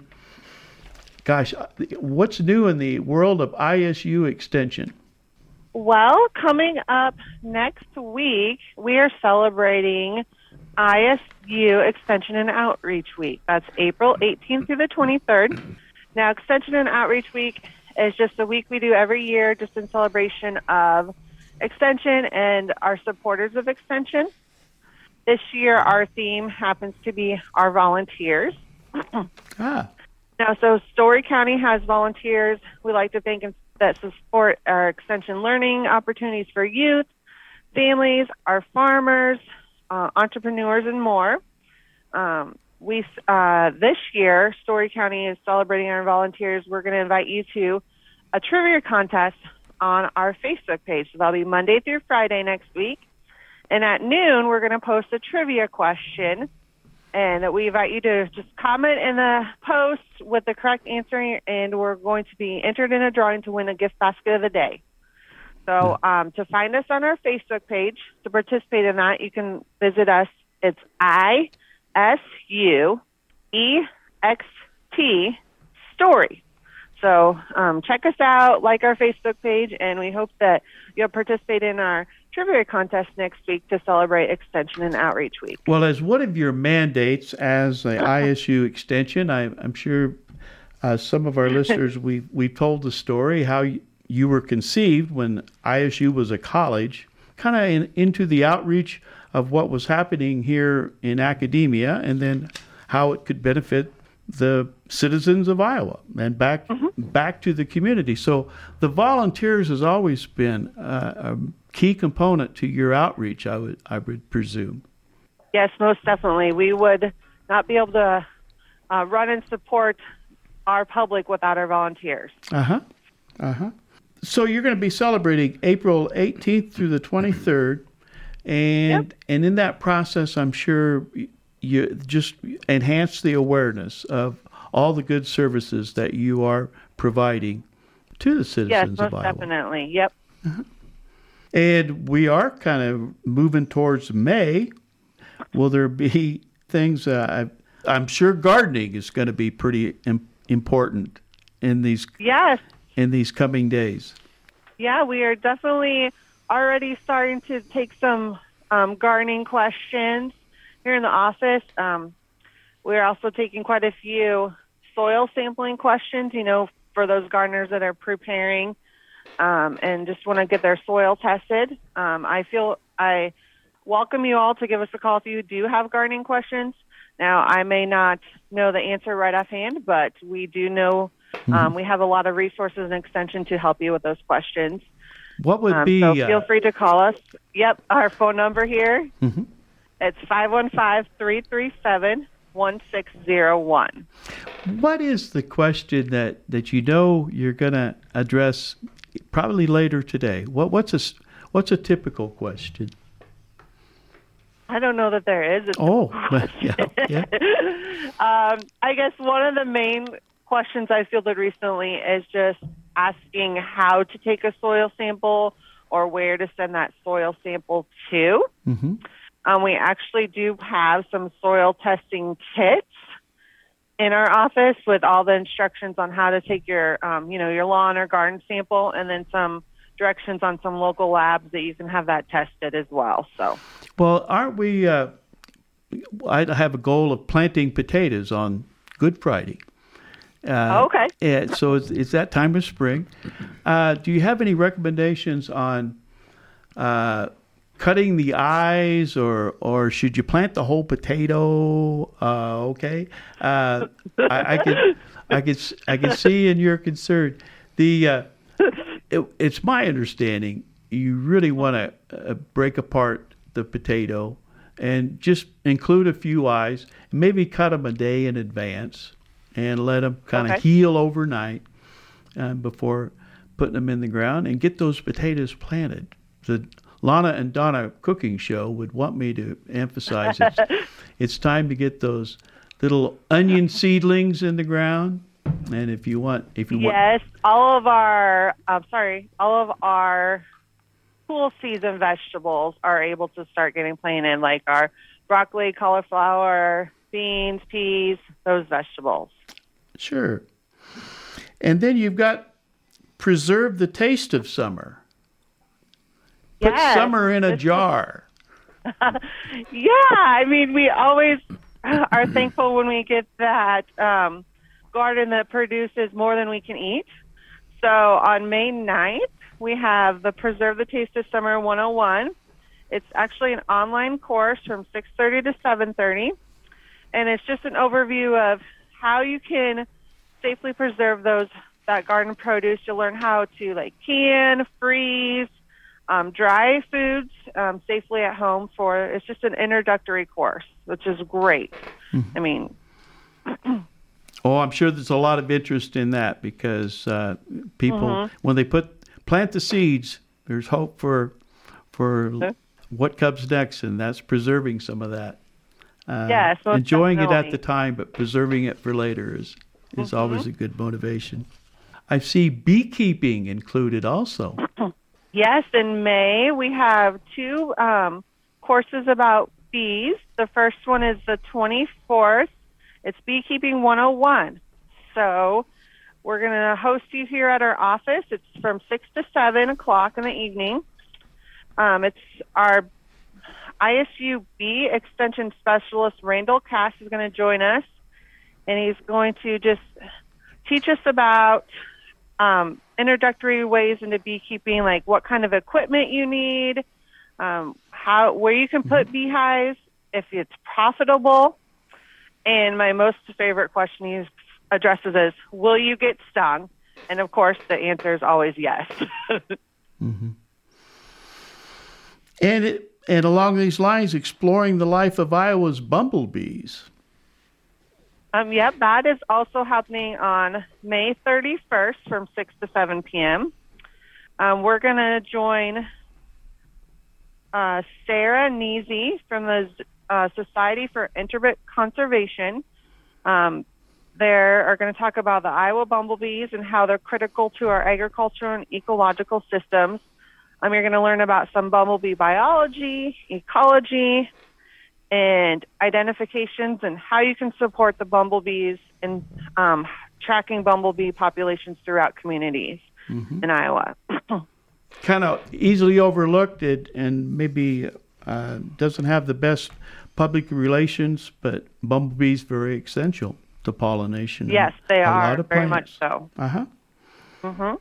gosh, what's new in the world of I S U Extension? Well, coming up next week, we are celebrating I S U Extension and Outreach Week. That's April eighteenth through the twenty-third. Now, Extension and Outreach Week is just a week we do every year just in celebration of Extension and our supporters of Extension. This year, our theme happens to be our volunteers. ah. Now, so Story County has volunteers. We like to thank and that support our extension learning opportunities for youth, families, our farmers, uh, entrepreneurs, and more. Um, we uh, this year, Story County is celebrating our volunteers. We're going to invite you to a trivia contest on our Facebook page. So that'll be Monday through Friday next week. And at noon, we're going to post a trivia question. And we invite you to just comment in the post with the correct answer, and we're going to be entered in a drawing to win a gift basket of the day. So um, to find us on our Facebook page, to participate in that, you can visit us. It's I S U E X T Story. So um, check us out, like our Facebook page, and we hope that you'll participate in our trivia contest next week to celebrate Extension and Outreach Week. Well, as one of your mandates as a I S U Extension, I, I'm sure uh, some of our listeners, we've, we've told the story how you, you were conceived when I S U was a college, kind of in, into the outreach of what was happening here in academia, and then how it could benefit the citizens of Iowa and back mm-hmm. back to the community. So the volunteers has always been uh, a key component to your outreach, I would I would presume. Yes, most definitely. We would not be able to uh, run and support our public without our volunteers. Uh-huh. Uh-huh. So you're going to be celebrating April eighteenth through the twenty-third, and yep. and in that process, I'm sure you just enhance the awareness of all the good services that you are providing to the citizens yes, of Iowa. Yes, most definitely. Yep. Uh-huh. And we are kind of moving towards May. Will there be things? Uh, I'm sure gardening is going to be pretty im- important in these yes. in these coming days. Yeah, we are definitely already starting to take some um, gardening questions here in the office. Um, we're also taking quite a few soil sampling questions, you know, for those gardeners that are preparing um, and just want to get their soil tested. Um, I feel I welcome you all to give us a call if you do have gardening questions. Now, I may not know the answer right offhand, but we do know um, mm-hmm. we have a lot of resources and extension to help you with those questions. What would um, be... So feel uh... free to call us. Yep, our phone number here. Mm-hmm. It's five one five, three three seven, one six zero one. What is the question that, that you know you're going to address probably later today? What what's a what's a typical question? I don't know that there is. A oh, yeah, yeah. um, I guess one of the main questions I fielded recently is just asking how to take a soil sample or where to send that soil sample to. Mm-hmm. Um, we actually do have some soil testing kits in our office with all the instructions on how to take your, um, you know, your lawn or garden sample, and then some directions on some local labs that you can have that tested as well. So, well, aren't we? Uh, I have a goal of planting potatoes on Good Friday. Uh, okay. And so it's, it's that time of spring. Uh, do you have any recommendations on uh, cutting the eyes, or or should you plant the whole potato? Uh, okay, uh, I, I can I can I can see in your concern. The uh, it, it's my understanding you really want to uh, break apart the potato and just include a few eyes, maybe cut them a day in advance, and let them kind of Okay. heal overnight uh, before putting them in the ground, and get those potatoes planted. The Lana and Donna cooking show would want me to emphasize it's, it's time to get those little onion seedlings in the ground. And if you want, if you want, Yes, all of our, I'm sorry, all of our cool season vegetables are able to start getting planted, like our broccoli, cauliflower, beans, peas, those vegetables. sure. And then you've got preserve the taste of summer. Put Yes, summer in a this is- jar. Yeah, I mean, we always are thankful when we get that um, garden that produces more than we can eat. So on May ninth, we have the Preserve the Taste of Summer one oh one. It's actually an online course from six thirty to seven thirty, and it's just an overview of how you can safely preserve those that garden produce. You'll learn how to like can, freeze, um, dry foods um, safely at home. For it's just an introductory course, which is great. I mean, Oh, I'm sure there's a lot of interest in that because uh, people, when they put plant the seeds, there's hope for for Okay. what comes next, and that's preserving some of that. Uh, Yes, most enjoying it at definitely. the time, but preserving it for later is is always a good motivation. I see beekeeping included also. yes, in May we have two um, courses about bees. The first one is the twenty-fourth. It's Beekeeping one oh one. So we're going to host you here at our office. It's from six to seven o'clock in the evening. Um, it's our I S U Bee Extension Specialist, Randall Cass, is going to join us, and he's going to just teach us about um, introductory ways into beekeeping, like what kind of equipment you need, um, how where you can put beehives, if it's profitable. And my most favorite question he addresses is, will you get stung? And, of course, the answer is always yes. And it, and along these lines, exploring the life of Iowa's bumblebees. um, yep, that is also happening on May thirty-first from six to seven p.m. Um, we're going to join uh, Sarah Neasy from the uh, Society for Interbit Conservation. Um, they are going to talk about the Iowa bumblebees and how they're critical to our agricultural and ecological systems. Um, you're going to learn about some bumblebee biology, ecology, and identifications, and how you can support the bumblebees in um, tracking bumblebee populations throughout communities in Iowa. Kind of easily overlooked it, and maybe uh, doesn't have the best public relations, but bumblebees very essential to pollination. Yes, they A are, lot of very much plants. so. Uh-huh. Mm-hmm.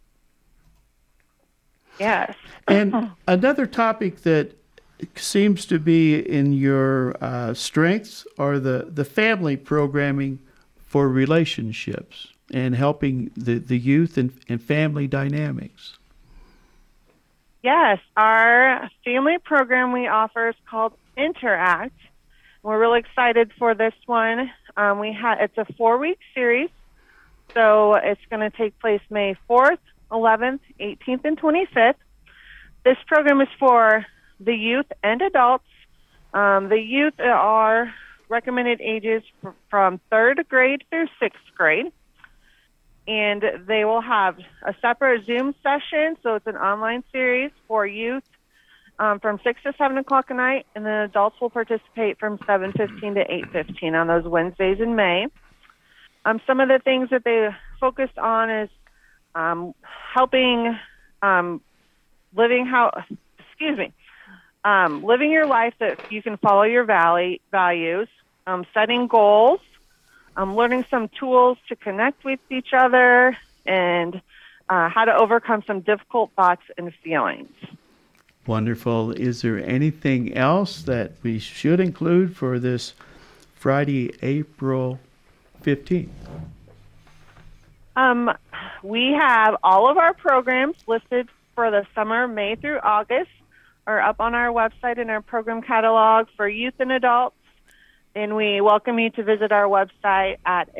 Yes. And another topic that seems to be in your uh, strengths are the, the family programming for relationships and helping the, the youth and, and family dynamics. Yes, our family program we offer is called Interact. We're really excited for this one. Um, we ha- it's a four-week series, so it's going to take place May fourth, eleventh, eighteenth, and twenty-fifth. This program is for the youth and adults. Um, the youth are recommended ages fr- from third grade through sixth grade. and they will have a separate Zoom session, so it's an online series for youth um, from six to seven o'clock at night, and then adults will participate from seven fifteen to eight fifteen on those Wednesdays in May. Um, some of the things that they focused on is um, helping um, living how, excuse me, um, living your life that you can follow your valley, values, um, setting goals, um, learning some tools to connect with each other, and uh, how to overcome some difficult thoughts and feelings. Wonderful. Is there anything else that we should include for this Friday, April fifteenth? Um, we have all of our programs listed for the summer, May through August, are up on our website in our program catalog for youth and adults. And we welcome you to visit our website at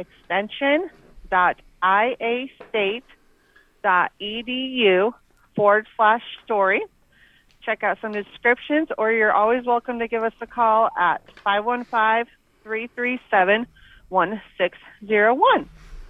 extension.iastate.edu forward slash story. Check out some descriptions, or you're always welcome to give us a call at five one five, three three seven, one six zero one.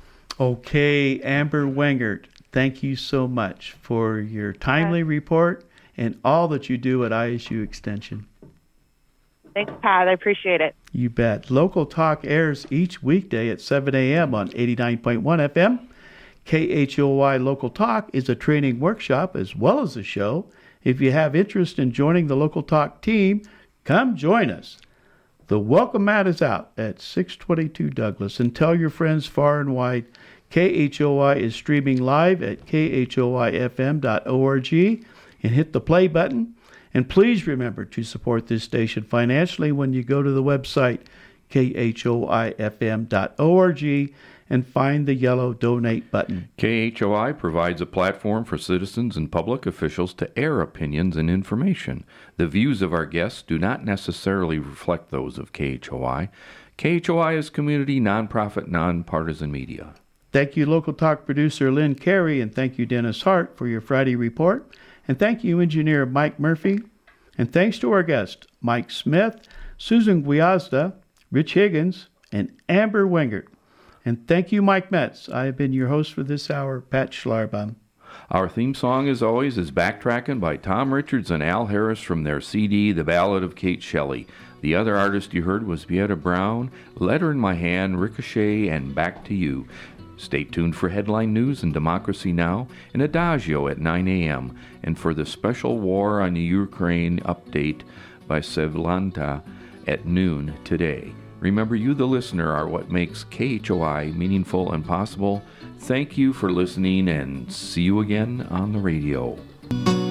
Okay, Amber Wengert, thank you so much for your timely report and all that you do at I S U Extension. Thanks, Pat. I appreciate it. You bet. Local Talk airs each weekday at seven a.m. on eighty-nine point one F M. K H O Y Local Talk is a training workshop as well as a show. If you have interest in joining the Local Talk team, come join us. The welcome mat is out at six twenty-two Douglas, and tell your friends far and wide. K H O Y is streaming live at K H O Y F M dot org, and hit the play button. And please remember to support this station financially when you go to the website K H O Y F M dot org and find the yellow donate button. K H O I provides a platform for citizens and public officials to air opinions and information. The views of our guests do not necessarily reflect those of K H O I. K H O I is community, nonprofit, nonpartisan media. Thank you, Local Talk producer Lynn Carey, and thank you, Dennis Hart, for your Friday report. And thank you, engineer Mike Murphy. And thanks to our guests, Mike Smith, Susan Guiazda, Rich Higgins, and Amber Wengert. And thank you, Mike Metz. I have been your host for this hour, Pat Schlarbaum. Our theme song, as always, is Backtrackin' by Tom Richards and Al Harris from their C D, The Ballad of Kate Shelley. The other artist you heard was Beata Brown, Letter in My Hand, Ricochet, and Back to You. Stay tuned for headline news and Democracy Now! And Adagio at nine a.m. and for the special War on the Ukraine update by Sevlanta at noon today. Remember, you, the listener, are what makes K H O I meaningful and possible. Thank you for listening, and see you again on the radio.